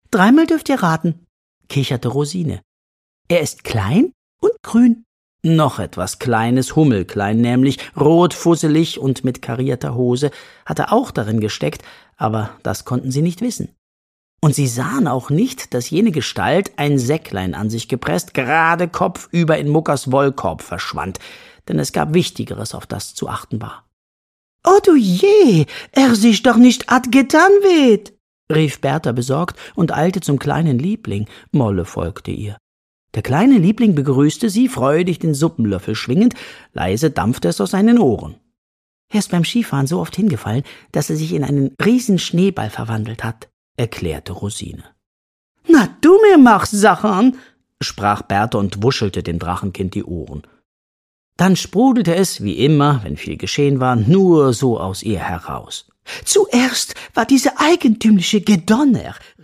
Dreimal dürft ihr raten, kicherte Rosine. Er ist klein und grün. Noch etwas Kleines, hummelklein nämlich, rotfusselig und mit karierter Hose, hatte auch darin gesteckt, aber das konnten sie nicht wissen. Und sie sahen auch nicht, dass jene Gestalt, ein Säcklein an sich gepresst, gerade kopfüber in Muckers Wollkorb verschwand, denn es gab Wichtigeres, auf das zu achten war. »Oh du je, er sich doch nicht hat getan wird«, rief Bertha besorgt und eilte zum kleinen Liebling. Molle folgte ihr. Der kleine Liebling begrüßte sie, freudig den Suppenlöffel schwingend, leise dampfte es aus seinen Ohren. Er ist beim Skifahren so oft hingefallen, dass er sich in einen riesen Schneeball verwandelt hat, erklärte Rosine. »Na, du mir machst Sachen«, sprach Bertha und wuschelte dem Drachenkind die Ohren. Dann sprudelte es, wie immer, wenn viel geschehen war, nur so aus ihr heraus. »Zuerst war diese eigentümliche Gedonner,